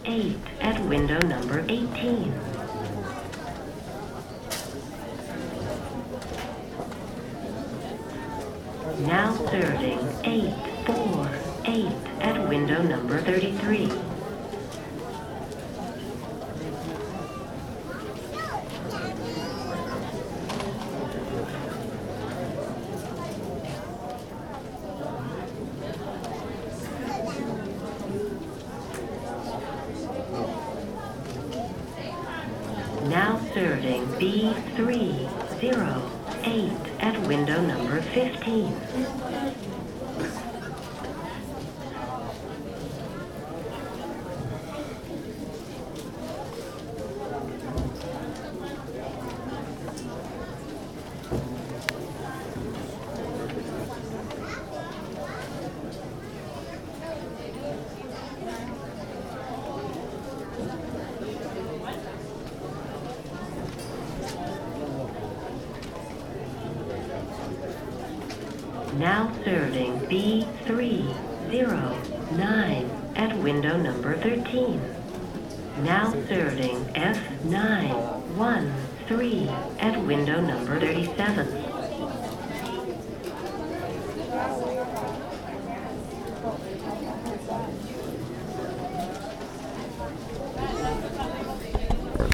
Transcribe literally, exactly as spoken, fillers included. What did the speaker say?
eight at window number eighteen. Now serving eight four eight at window number thirty-three. Now serving B three zero eight at window number fifteen. Now serving B three zero nine at window number thirteen. Now serving F nine one three at window number thirty-seven.